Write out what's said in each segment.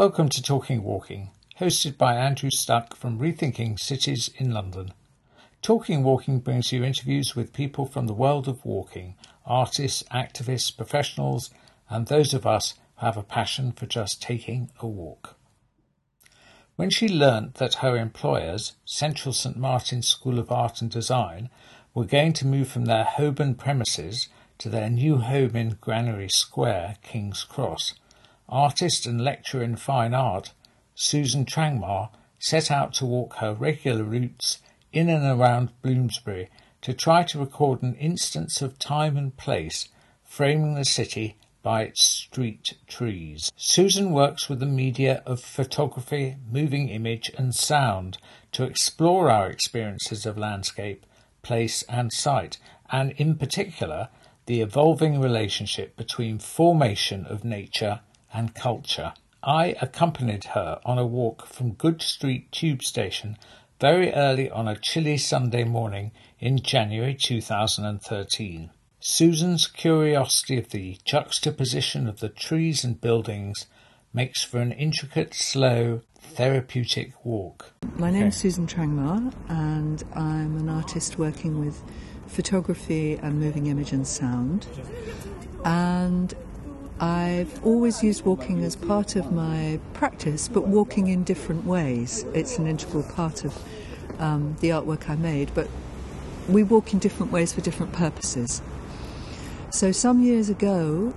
Welcome to Talking Walking, hosted by Andrew Stuck from Rethinking Cities in London. Talking Walking brings you interviews with people from the world of walking, artists, activists, professionals, and those of us who have a passion for just taking a walk. When she learnt that her employers, Central St Martin's School of Art and Design, were going to move from their Holborn premises to their new home in Granary Square, King's Cross, artist and lecturer in fine art, Susan Trangmar set out to walk her regular routes in and around Bloomsbury to try to record an instance of time and place, framing the city by its street trees. Susan works with the media of photography, moving image and sound to explore our experiences of landscape, place and site, and in particular, the evolving relationship between formation of nature and culture. I accompanied her on a walk from Good Street Tube Station very early on a chilly Sunday morning in January 2013. Susan's curiosity of the juxtaposition of the trees and buildings makes for an intricate, slow, therapeutic walk. My name's Susan Trangmar, and I'm an artist working with photography and moving image and sound. And I've always used walking as part of my practice, but walking in different ways. It's an integral part of the artwork I made, but we walk in different ways for different purposes. So some years ago,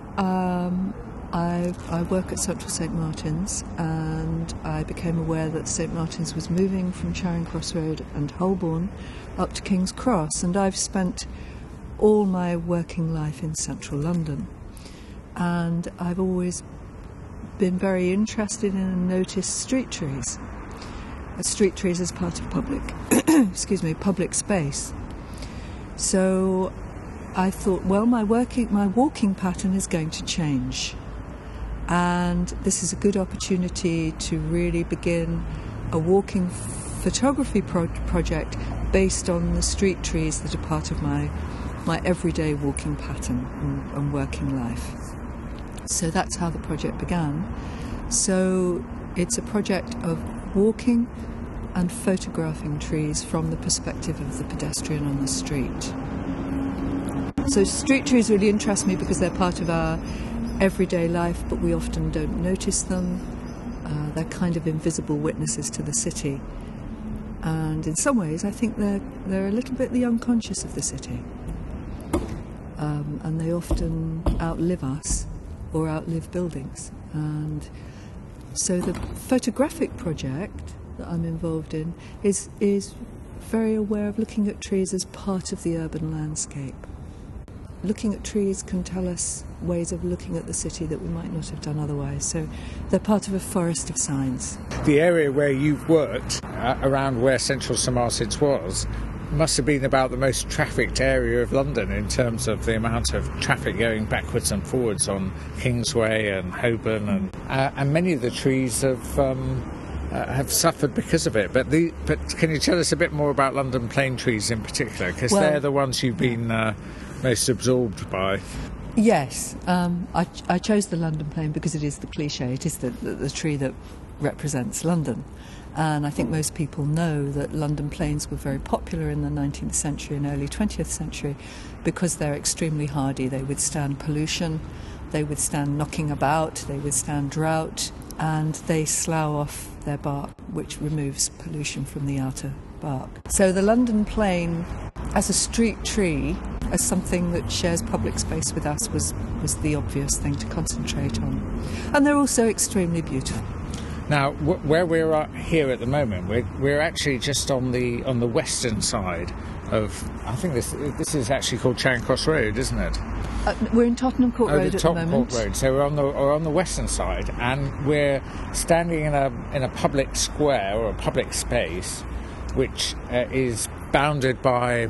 I work at Central St Martin's, and I became aware that St Martin's was moving from Charing Cross Road and Holborn up to King's Cross, and I've spent all my working life in central London. And I've always been very interested in and noticed street trees. Street trees as part of public space. So I thought, well, my walking pattern is going to change. And this is a good opportunity to really begin a walking photography project based on the street trees that are part of my everyday walking pattern and working life. So that's how the project began. So it's a project of walking and photographing trees from the perspective of the pedestrian on the street. So street trees really interest me because they're part of our everyday life, but we often don't notice them. They're kind of invisible witnesses to the city. And in some ways, I think they're a little bit the unconscious of the city. And they often outlive us or outlive buildings. And so the photographic project that I'm involved in is very aware of looking at trees as part of the urban landscape. Looking at trees can tell us ways of looking at the city that we might not have done otherwise. So they're part of a forest of signs. The area where you've worked, around where Central St Martin's was, must have been about the most trafficked area of London in terms of the amount of traffic going backwards and forwards on Kingsway and Holborn, and many of the trees have suffered because of it. But can you tell us a bit more about London plane trees in particular? Because they're the ones you've been most absorbed by. Yes, I chose the London plane because it is the cliche. It is the tree that represents London. And I think most people know that London planes were very popular in the 19th century and early 20th century because they're extremely hardy. They withstand pollution, they withstand knocking about, they withstand drought, and they slough off their bark, which removes pollution from the outer bark. So the London plane as a street tree, as something that shares public space with us, was the obvious thing to concentrate on. And they're also extremely beautiful. Now, where we're here at the moment, we're actually just on the western side of, I think this is actually called Charing Cross Road, isn't it? We're in Tottenham Court Road at the moment. Tottenham Court Road. So we're on the western side, and we're standing in a public square or a public space, which is bounded by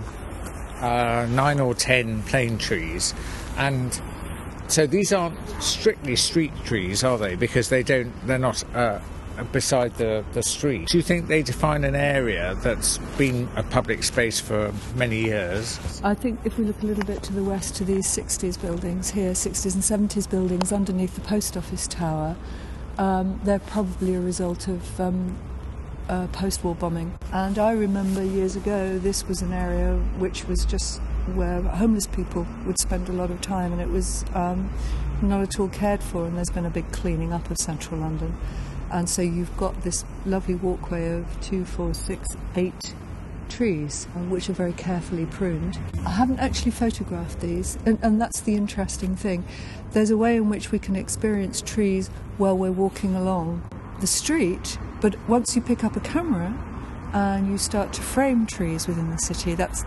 9 or 10 plane trees, and so these aren't strictly street trees, are they? Because they're not beside the street. Do you think they define an area that's been a public space for many years? I think if we look a little bit to the west, to these 60s buildings here, 60s and 70s buildings underneath the post office tower, They're probably a result of post-war bombing. And I remember years ago, this was an area which was just where homeless people would spend a lot of time, and it was not at all cared for, and there's been a big cleaning up of central London. And so you've got this lovely walkway of 2, 4, 6, 8 trees, which are very carefully pruned. I haven't actually photographed these, and that's the interesting thing. There's a way in which we can experience trees while we're walking along the street, but once you pick up a camera and you start to frame trees within the city, that's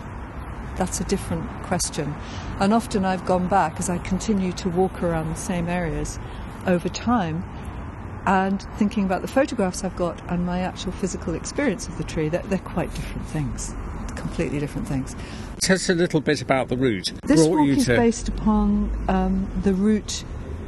a different question. And often I've gone back as I continue to walk around the same areas over time, and thinking about the photographs I've got and my actual physical experience of the tree, they're quite different things, completely different things. Tell us a little bit about the route. This walk is based upon the routes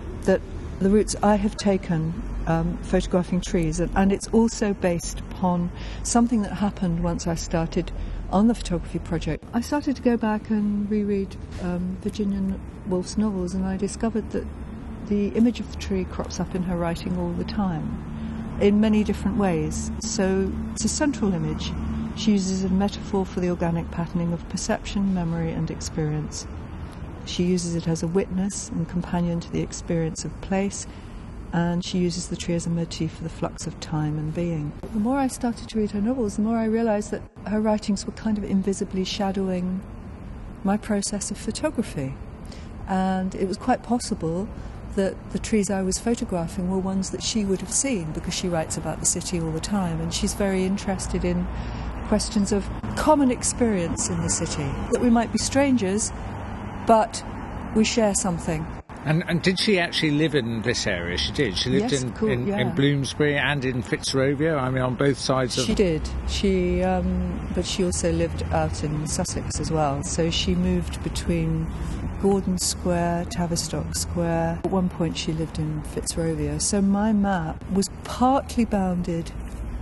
I have taken photographing trees, and it's also based upon something that happened once I started on the photography project. I started to go back and reread Virginia Woolf's novels, and I discovered that the image of the tree crops up in her writing all the time, in many different ways. So it's a central image. She uses a metaphor for the organic patterning of perception, memory and experience. She uses it as a witness and companion to the experience of place, and she uses the tree as a motif for the flux of time and being. The more I started to read her novels, the more I realised that her writings were kind of invisibly shadowing my process of photography. And it was quite possible that the trees I was photographing were ones that she would have seen, because she writes about the city all the time, and she's very interested in questions of common experience in the city. That we might be strangers, but we share something. And did she actually live in this area? She did. She lived in Bloomsbury and in Fitzrovia, I mean, on both sides of... She did. But she also lived out in Sussex as well. So she moved between Gordon Square, Tavistock Square. At one point she lived in Fitzrovia. So my map was partly bounded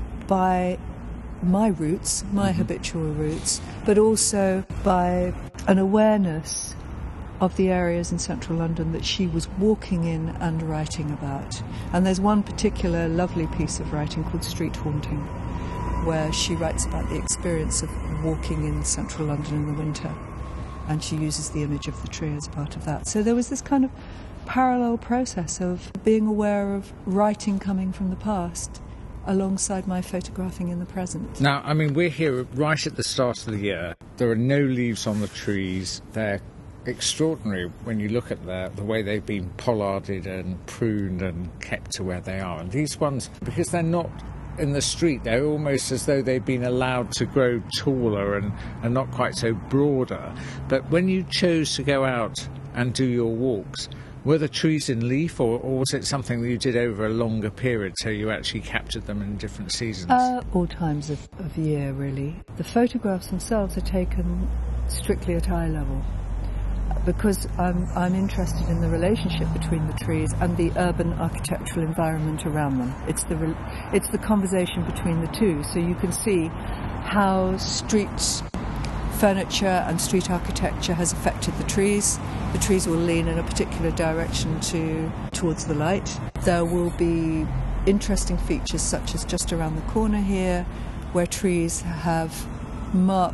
by my roots, my habitual roots, but also by an awareness of the areas in central London that she was walking in and writing about. And there's one particular lovely piece of writing called Street Haunting, where she writes about the experience of walking in central London in the winter, and she uses the image of the tree as part of that. So there was this kind of parallel process of being aware of writing coming from the past alongside my photographing in the present. Now, I mean, we're here right at the start of the year. There are no leaves on the trees. They're extraordinary when you look at the way they've been pollarded and pruned and kept to where they are. And these ones, because they're not in the street, they're almost as though they've been allowed to grow taller and not quite so broader. But when you chose to go out and do your walks, were the trees in leaf, or was it something that you did over a longer period, so you actually captured them in different seasons? All times of year, really. The photographs themselves are taken strictly at eye level, because I'm interested in the relationship between the trees and the urban architectural environment around them. It's the conversation between the two. So you can see how street furniture and street architecture has affected the trees. The trees will lean in a particular direction towards the light. There will be interesting features such as just around the corner here, where trees have mark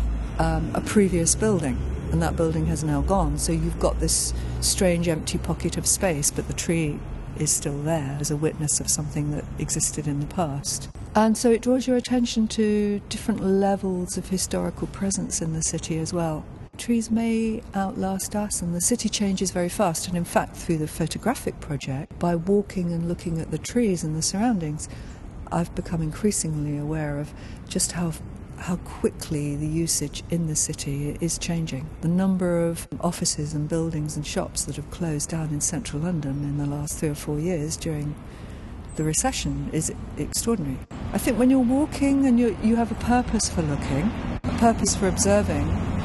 a previous building, and that building has now gone. So you've got this strange empty pocket of space, but the tree is still there as a witness of something that existed in the past. And so it draws your attention to different levels of historical presence in the city as well. Trees may outlast us, and the city changes very fast. And in fact, through the photographic project, by walking and looking at the trees and the surroundings, I've become increasingly aware of just how quickly the usage in the city is changing. The number of offices and buildings and shops that have closed down in central London in the last 3 or 4 years during the recession is extraordinary. I think when you're walking and you have a purpose for looking, a purpose for observing,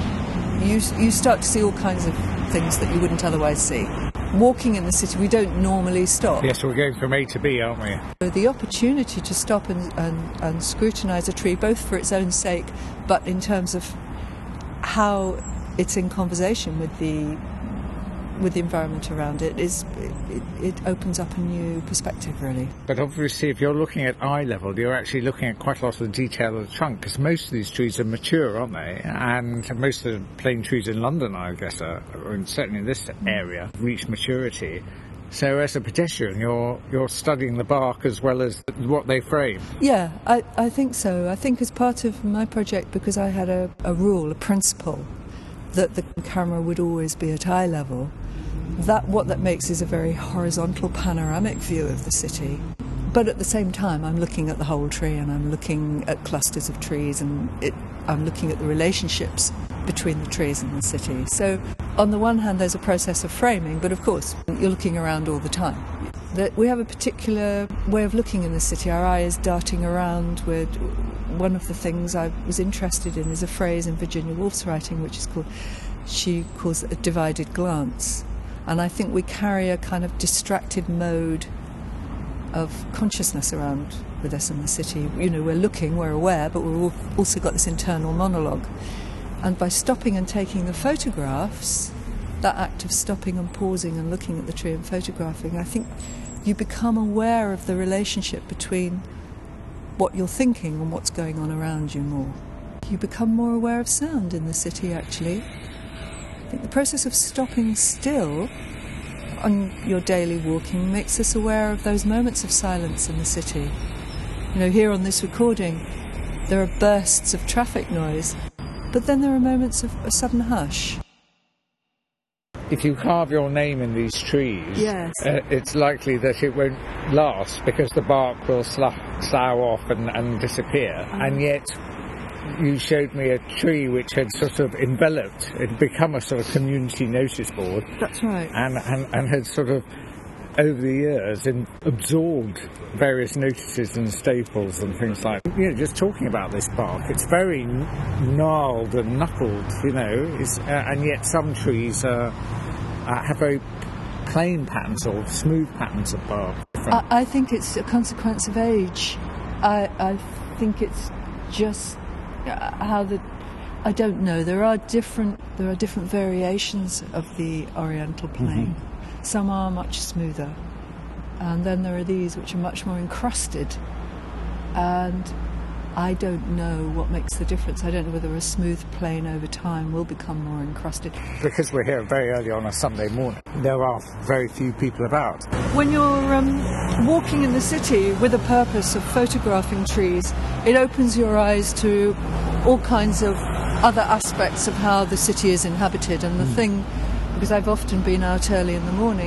you start to see all kinds of things that you wouldn't otherwise see. Walking in the city, we don't normally stop. Yes, we're going from A to B, aren't we? So the opportunity to stop and scrutinise a tree, both for its own sake, but in terms of how it's in conversation with the with the environment around it it opens up a new perspective, really. But obviously, if you're looking at eye level, you're actually looking at quite a lot of the detail of the trunk, because most of these trees are mature, aren't they? And most of the plane trees in London, I guess, and certainly in this area, reach maturity. So as a pedestrian, you're studying the bark as well as what they frame. Yeah, I think so. I think as part of my project, because I had a rule, a principle, that the camera would always be at eye level, what that makes is a very horizontal panoramic view of the city. But at the same time, I'm looking at the whole tree, and I'm looking at clusters of trees, and I'm looking at the relationships between the trees and the city. So on the one hand, there's a process of framing, but of course, you're looking around all the time. We have a particular way of looking in the city. Our eye is darting around. One of the things I was interested in is a phrase in Virginia Woolf's writing, which is she calls it a divided glance. And I think we carry a kind of distracted mode of consciousness around with us in the city. You know, we're looking, we're aware, but we've also got this internal monologue. And by stopping and taking the photographs, that act of stopping and pausing and looking at the tree and photographing, I think you become aware of the relationship between what you're thinking and what's going on around you more. You become more aware of sound in the city, actually. I think the process of stopping still on your daily walking makes us aware of those moments of silence in the city. You know, here on this recording, there are bursts of traffic noise, but then there are moments of a sudden hush. If you carve your name in these trees, yes, it's likely that it won't last, because the bark will slough off and disappear. And yet you showed me a tree which had sort of enveloped, it had become a sort of community notice board. That's right. And had sort of, over the years, absorbed various notices and staples and things like that. You know, just talking about this bark, it's very gnarled and knuckled, you know, and yet some trees have very plain patterns or smooth patterns of bark. I think it's a consequence of age. I think it's just I don't know. There are different variations of the Oriental plane. Mm-hmm. Some are much smoother, and then there are these which are much more encrusted. And I don't know what makes the difference. I don't know whether a smooth plane over time will become more encrusted. Because we're here very early on a Sunday morning, there are very few people about. When you're walking in the city with a purpose of photographing trees, it opens your eyes to all kinds of other aspects of how the city is inhabited. And the thing, because I've often been out early in the morning,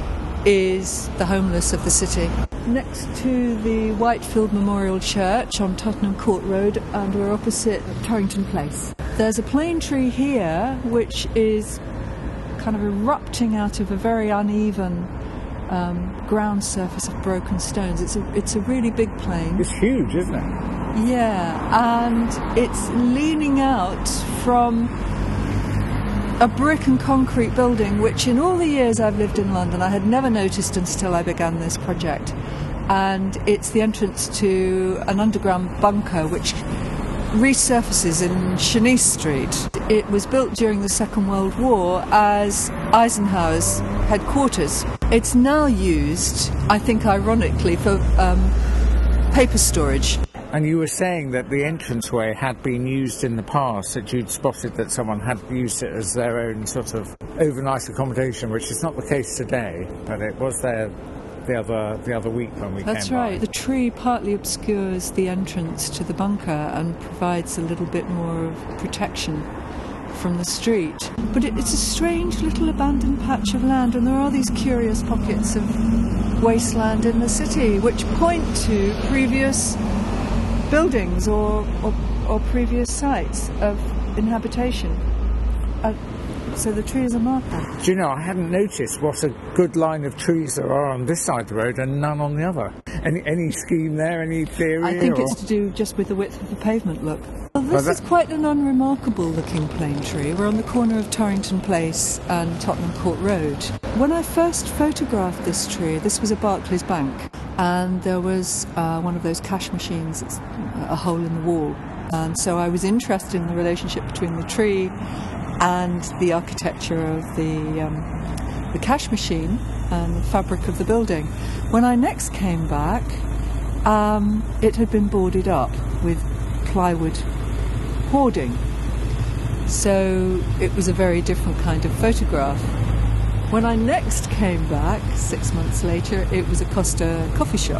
is the homeless of the city. Next to the Whitefield Memorial Church on Tottenham Court Road, and we're opposite Torrington Place. There's a plane tree here which is kind of erupting out of a very uneven ground surface of broken stones. It's a really big plane. It's huge, isn't it? Yeah, and it's leaning out from a brick and concrete building, which in all the years I've lived in London I had never noticed until I began this project. And it's the entrance to an underground bunker which resurfaces in Chenice Street. It was built during the Second World War as Eisenhower's headquarters. It's now used, I think ironically, for paper storage. And you were saying that the entranceway had been used in the past, that you'd spotted that someone had used it as their own sort of overnight accommodation, which is not the case today, but it was there the other week when we came by. That's right. The tree partly obscures the entrance to the bunker and provides a little bit more of protection from the street. But it's a strange little abandoned patch of land, and there are these curious pockets of wasteland in the city which point to previous buildings or previous sites of inhabitation. So the tree is a marker. Do you know, I hadn't noticed what a good line of trees there are on this side of the road and none on the other. Any scheme there, any theory? I think it's to do just with the width of the pavement, look. Well, this is quite an unremarkable looking plane tree. We're on the corner of Torrington Place and Tottenham Court Road. When I first photographed this tree, this was a Barclays Bank, and there was one of those cash machines, it's a hole in the wall. And so I was interested in the relationship between the tree and the architecture of the the cash machine and the fabric of the building. When I next came back, it had been boarded up with plywood hoarding. So it was a very different kind of photograph. When I next came back, 6 months later, it was a Costa coffee shop.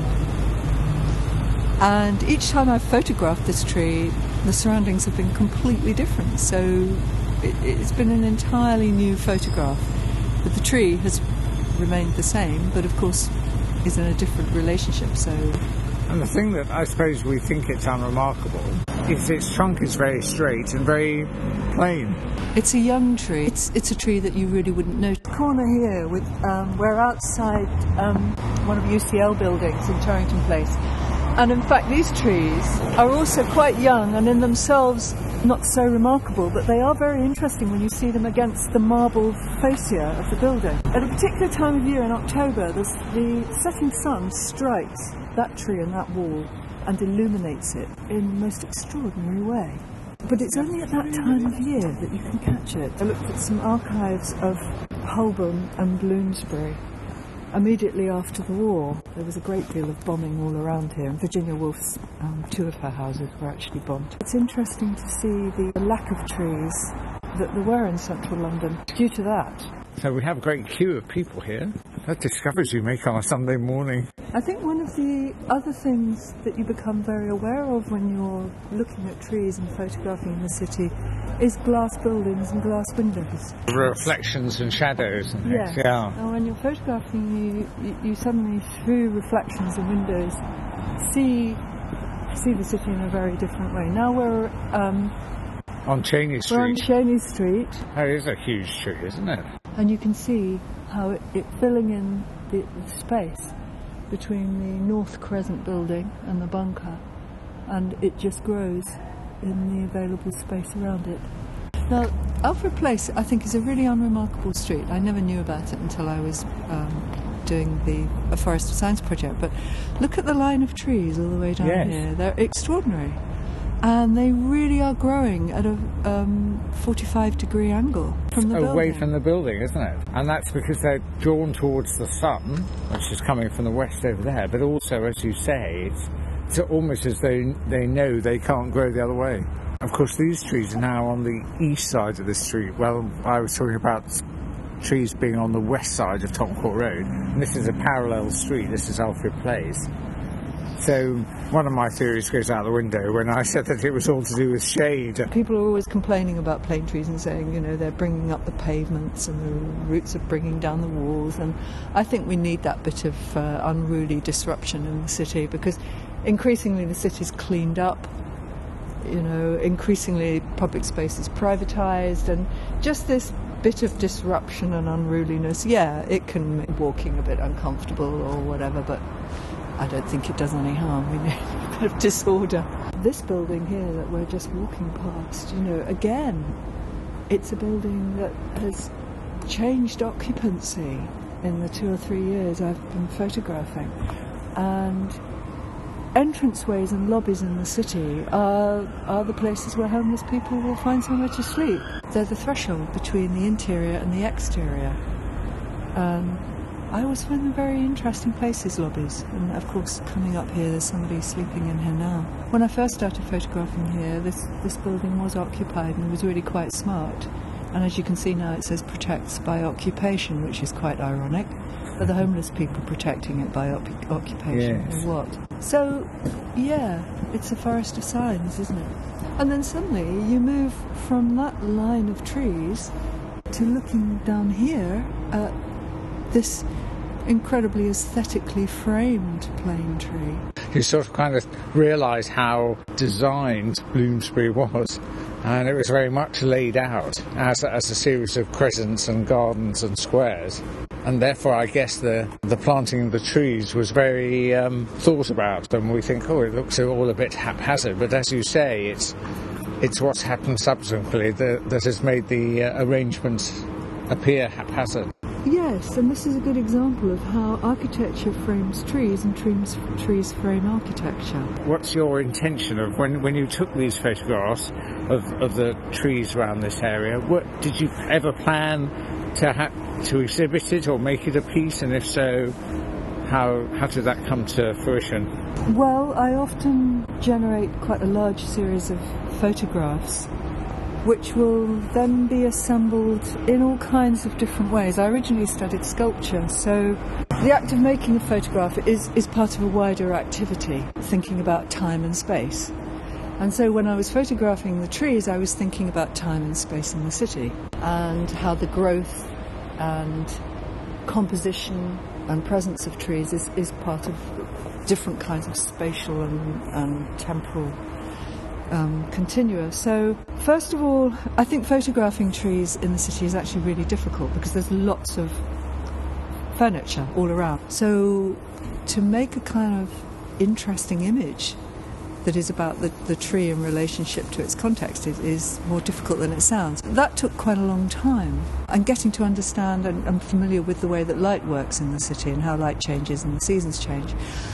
And each time I've photographed this tree, the surroundings have been completely different. So it's been an entirely new photograph. But the tree has remained the same, but of course is in a different relationship. So. And the thing that I suppose we think it's unremarkable is its trunk is very straight and very plain. It's a young tree. It's a tree that you really wouldn't know. The corner here, with we're outside one of UCL buildings in Charrington Place. And in fact, these trees are also quite young and in themselves not so remarkable, but they are very interesting when you see them against the marble fascia of the building. At a particular time of year in October, the setting sun strikes that tree and that wall and illuminates it in the most extraordinary way. But it's only at that time of year that you can catch it. I looked at some archives of Holborn and Bloomsbury. Immediately after the war, there was a great deal of bombing all around here, and Virginia Woolf's 2 of her houses were actually bombed. It's interesting to see the lack of trees that there were in central London due to that. So we have a great queue of people here. That discoveries you make on a Sunday morning. I think one of the other things that you become very aware of when you're looking at trees and photographing the city is glass buildings and glass windows. Reflections and shadows and things. Yes. Yeah. And when you're photographing, you suddenly, through reflections and windows, see the city in a very different way. Now we're on Cheney Street. We're on Cheney Street. That is a huge tree, isn't it? And you can see how it filling in the space between the North Crescent building and the bunker, and it just grows in the available space around it. Now, Alfred Place, I think, is a really unremarkable street. I never knew about it until I was doing a Forest of Science project, but look at the line of trees all the way down here. They're extraordinary. And they really are growing at a 45-degree angle from the building. Away from the building, isn't it? And that's because they're drawn towards the sun, which is coming from the west over there, but also, as you say, it's almost as though they know they can't grow the other way. Of course, these trees are now on the east side of the street. Well, I was talking about trees being on the west side of Tottenham Court Road, and this is a parallel street. This is Alfred Place. So one of my theories goes out the window when I said that it was all to do with shade. People are always complaining about plane trees and saying, you know, they're bringing up the pavements and the roots are bringing down the walls. And I think we need that bit of unruly disruption in the city, because increasingly the city's cleaned up. You know, increasingly public space is privatised, and just this bit of disruption and unruliness, it can make walking a bit uncomfortable or whatever, but I don't think it does any harm. We need a bit of disorder. This building here that we're just walking past, you know, again, it's a building that has changed occupancy in the 2 or 3 years I've been photographing. And entranceways and lobbies in the city are the places where homeless people will find somewhere to sleep. They're the threshold between the interior and the exterior. I always find them very interesting places, lobbies. And of course, coming up here, there's somebody sleeping in here now. When I first started photographing here, this building was occupied and was really quite smart. And as you can see now, it says protects by occupation, which is quite ironic. Are the homeless people protecting it by occupation, or what? So, it's a forest of signs, isn't it? And then suddenly you move from that line of trees to looking down here at this incredibly aesthetically framed plane tree. You sort of kind of realise how designed Bloomsbury was, and it was very much laid out as a series of crescents and gardens and squares, and therefore I guess the planting of the trees was very thought about, and we think, it looks all a bit haphazard, but as you say, it's what's happened subsequently that has made the arrangements appear haphazard. Yes, and this is a good example of how architecture frames trees and trees frame architecture. What's your intention of when you took these photographs of the trees around this area? Did you ever plan to exhibit it or make it a piece, and if so, how did that come to fruition? Well, I often generate quite a large series of photographs which will then be assembled in all kinds of different ways. I originally studied sculpture, so the act of making a photograph is part of a wider activity, thinking about time and space. And so when I was photographing the trees, I was thinking about time and space in the city and how the growth and composition and presence of trees is part of different kinds of spatial and temporal continua. So first of all, I think photographing trees in the city is actually really difficult because there's lots of furniture all around. So to make a kind of interesting image that is about the tree in relationship to its context is more difficult than it sounds. That took quite a long time. And getting to understand and familiar with the way that light works in the city and how light changes and the seasons change.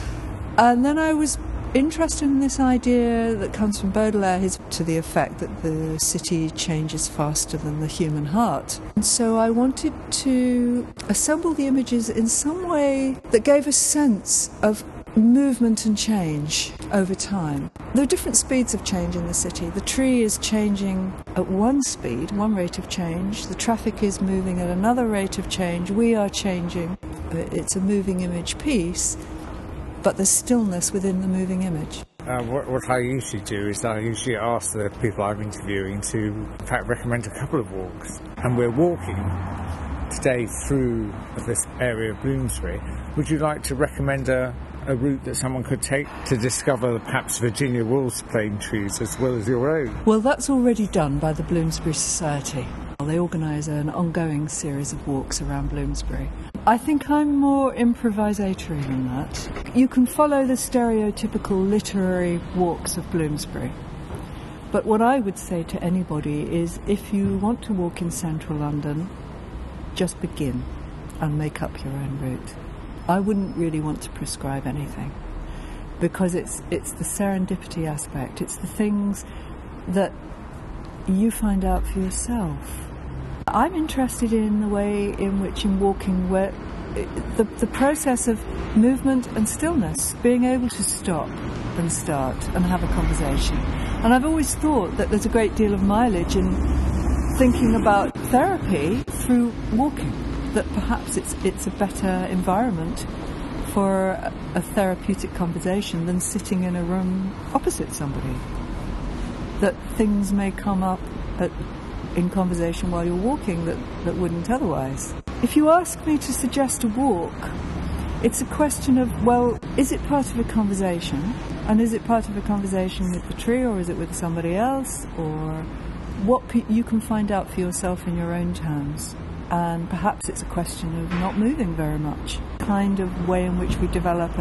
And then I was interested in this idea that comes from Baudelaire, to the effect that the city changes faster than the human heart. And so I wanted to assemble the images in some way that gave a sense of movement and change over time. There are different speeds of change in the city. The tree is changing at one speed, one rate of change. The traffic is moving at another rate of change. We are changing. It's a moving image piece, but there's stillness within the moving image. What I usually do is I usually ask the people I'm interviewing to, in fact, recommend a couple of walks. And we're walking today through this area of Bloomsbury. Would you like to recommend a route that someone could take to discover perhaps Virginia Woolf's plane trees as well as your own? Well, that's already done by the Bloomsbury Society. They organise an ongoing series of walks around Bloomsbury. I think I'm more improvisatory than that. You can follow the stereotypical literary walks of Bloomsbury. But what I would say to anybody is, if you want to walk in central London, just begin and make up your own route. I wouldn't really want to prescribe anything, because it's the serendipity aspect. It's the things that you find out for yourself. I'm interested in the way in which, in walking, where the process of movement and stillness, being able to stop and start and have a conversation. And I've always thought that there's a great deal of mileage in thinking about therapy through walking, that perhaps it's a better environment for a therapeutic conversation than sitting in a room opposite somebody. That things may come up in conversation while you're walking that wouldn't otherwise. If you ask me to suggest a walk, it's a question of, well, is it part of a conversation? And is it part of a conversation with the tree, or is it with somebody else? Or what you can find out for yourself in your own terms. And perhaps it's a question of not moving very much. Kind of way in which we develop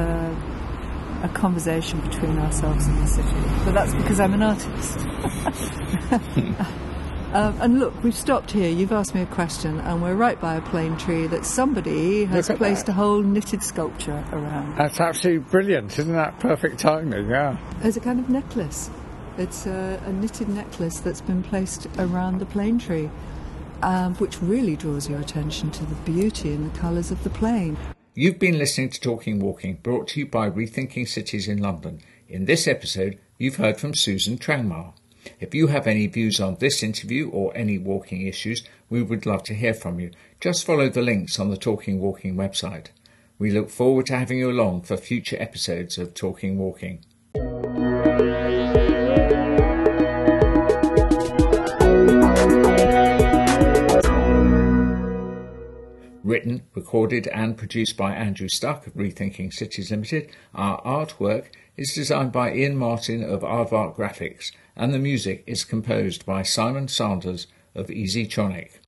a conversation between ourselves and the city. But that's because I'm an artist. And look, we've stopped here. You've asked me a question, and we're right by a plane tree that somebody has placed a whole knitted sculpture around. That's absolutely brilliant. Isn't that perfect timing? Yeah. It's a kind of necklace. It's a knitted necklace that's been placed around the plane tree, which really draws your attention to the beauty and the colours of the plane. You've been listening to Talking Walking, brought to you by Rethinking Cities in London. In this episode, you've heard from Susan Trangmar. If you have any views on this interview or any walking issues, we would love to hear from you. Just follow the links on the Talking Walking website. We look forward to having you along for future episodes of Talking Walking. Written, recorded and produced by Andrew Stuck of Rethinking Cities Limited. Our artwork is designed by Ian Martin of Aardvark Graphics, and the music is composed by Simon Sanders of EasyTronic.